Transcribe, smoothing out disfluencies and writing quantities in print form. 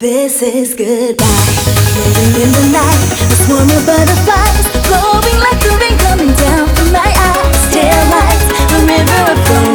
This is goodbye. Living in the night, a swarm of butterflies, glowing like the rain coming down from my eyes. Tail lights, a river of flowing